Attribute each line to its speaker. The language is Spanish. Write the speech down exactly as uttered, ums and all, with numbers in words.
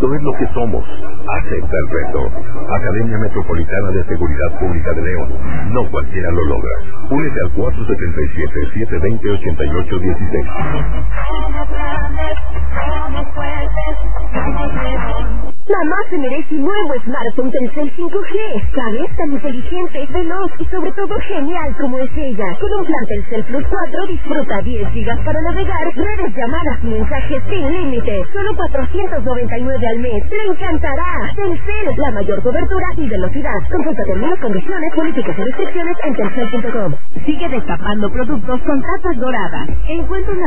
Speaker 1: Esto es lo que somos. Acepta el reto. Academia Metropolitana de Seguridad Pública de León. No cualquiera lo logra. Únete al cuatro siete siete, siete dos cero, ocho ocho uno seis.
Speaker 2: Mamá se merece un nuevo smartphone Telcel cinco G. ¿Sabes? Tan inteligente, veloz y sobre todo genial como es ella. Con un plan Telcel Plus cuatro disfruta diez gigas para navegar, redes, llamadas y mensajes sin límite. Solo cuatrocientos noventa y nueve al mes. ¡Te encantará! Telcel, la mayor cobertura y velocidad. Consulta términos, condiciones, políticas y restricciones en telcel punto com.
Speaker 3: Sigue destapando productos con tapas doradas. Encuentra una